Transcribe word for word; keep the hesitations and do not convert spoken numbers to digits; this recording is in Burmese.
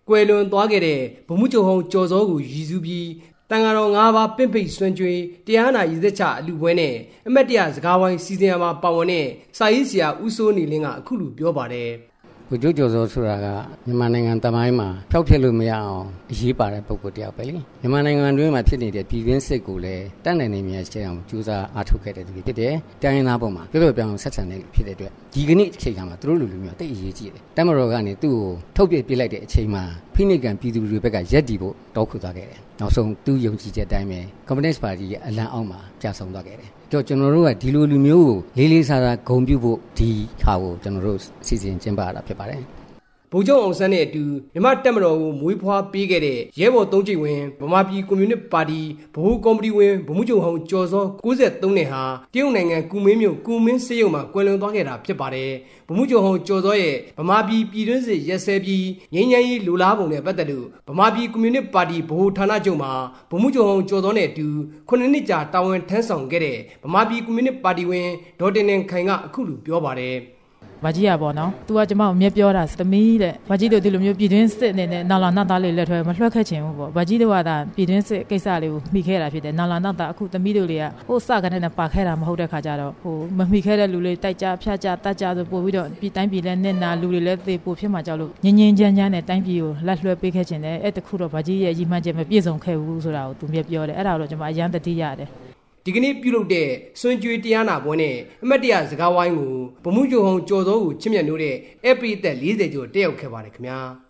ကွယ်လွန်သွားခဲ့တဲ့ဗိုလ်မှူးချုပ်ဟောင်းကျော်စောကိုရည်စူးပြီးတန်ဃာတော်၅ပါးပင့်ပိတ်ဆွမ်းကြွေးတရားနာရည်သက်ချအလူပွဲနဲ့အမတ်တရစကားဝိုင်းစီစဉ်ရမှာပါဝင်တဲ့စာရေးဆရာဦးစိုးနေလင်းကအခုလိုပြောပါတယ်ဗိုလ်ချုပ်ကျော်စောဆိုတာကမြန်မာနိုင်ငံတမိုင်းမှာဖျောက်ဖျက်လို့မရအောင်အရေးပါတဲ့ပုဂ္ဂိုလ်တစ်ယောက်ပဲလေမြန်မာနိုင်ငံတွင်းမှာဖြစ်နေတဲ့ပြည်တွင်းစစ်ကိုလည်းတတ်နိုင်နေမြဲရှင်းအောင်ကြိုးစားအားထုတ်ခဲ့တဲ့သူတွေဖြစ်တယ်။တိုင်းရင်းသားပုံမှာပြောပြောပြောင်းဆက်ဆံနေလို့ဖြစ်တဲ့အတွက်ဒီကနေ့အချိန်ကမှသူတို့လူလူမျိုးတိတ်အရေးကြီးတယ်။တမတော်ကနေသူ့ကိုထုတ်ပြပြလိုက်တဲ့အချိန်မှာဖိနှိပ်ကံပြည်သူတွေဘက်ကရက်တီဖို့တောက်ခုသွားခဲ့တယ်။နောက်ဆုံးသူယုံကြည်ချက်တိုင်းပဲ Communist Party ရဲ့အလံအောက်မှာကြာဆုံးသွားခဲ့တယ်။ကြောကျွန်တော်တို့ကဒီလိုလူမျိုးကိုလေးလေးစားစားဂုဏ်ပြုဖို့ဒီဟာကိုကျွန်တော်တို့စီစဉ်ကျင်းပရတာဖြစ်ပါတယ်ဗိုလ်ချုပ်အောင်ဆန်းနဲ့အတူမြန်မာတပ်မတော်ကိုမွေးဖွားပေးခဲ့တဲ့ရဲဘော်သုံးကျိတ်ဝင်ဗမာပြည်ကွန်မြူနစ်ပါတီဗဟိုကော်မတီဝင်ဗိုလ်မှူးချုပ်ဟောင်းကျော်စော၉၃နှစ်ဟာတရုတ်နိုင်ငံကူမင်းမြို့ကူမင်းစေယုံမှာကွယ်လွန်သွားခဲ့တာဖြစ်ပါတယ်ဗိုလ်မှူးချုပ်ဟောင်းကျော်စောရဲ့ဗမာပြည်ပြည်တွင်းစစ်ရက်စဲပြီးငြိမ်းချမ်းရေးလိုလားပုံနဲ့ပတ်သက်လို့ဗမာပြည်ကွန်မြူနစ်ပါတီဗဟိုဌာနချုပ်မှာဗိုလ်မှူးချုပ်ဟောင်းကျော်စောနဲ့အတူခုနှစ်နှစ်ကြာတာဝန်ထမ်းဆောင်ခဲ့တဲ့ဗမာပြည်ကွန်မြူနစ်ပါတီဝင်ဒေါ်တင်တင်ခိုင်ကအခုလိုပြောပါတယ်ဘာကြီးရပေါ့နော်။ तू ကကျမကိုမြဲပြောတာသမီးတဲ့။ဘာကြီးတို့ဒီလိုမျိုးပြည်တွင်းစစ်နေနဲ့နာလာနတ်သားလေးလက်ထွဲမလွှတ်ခဲ့ချင်ဘူးပေါ့။ဘာကြီးတို့ကဒါပြည်တွင်းစစ်ကိစ္စလေးကိုမိခဲ့တာဖြစ်တယ်။နာလာနတ်သားအခုသမီးတို့လေးကဟိုစကနေနဲ့ပါခဲ့တာမဟုတ်တဲ့ခါကျတော့ဟိုမမိခဲ့တဲ့လူလေးတိုက်ကြဖြတ်ကြတတ်ကြဆိုပို့ပြီးတော့ပြည်တိုင်းပြည်လဲနဲ့နာလူတွေလည်းသေပို့ဖြစ်မှာကြောက်လို့ငင်းငင်းချမ်းချမ်းနဲ့တိုင်းပြည်ကိုလက်လွှဲပေးခဲ့ချင်တယ်။အဲ့တခုတော့ဘာကြီးရဲ့ရည်မှန်းချက်မပြည့်စုံခဲ့ဘူးဆိုတာကို तू မြဲပြောတယ်။အဲ့ဒါတော့ကျမအရန်တတိရတယ်ဒီကနေ့ပြုလုပ်တဲ့စွန့်ကြွေးတရားနာပွဲနဲ့အမတ်တရစကားဝိုင်းကိုဗိုလ်မှူးချုပ်ဟောင်းကျော်စောကိုချစ်မြတ်နိုးတဲ့ အပရိသတ်၄၀ကျော်တက်ရောက်ခဲ့ပါတယ်ခင်ဗျာ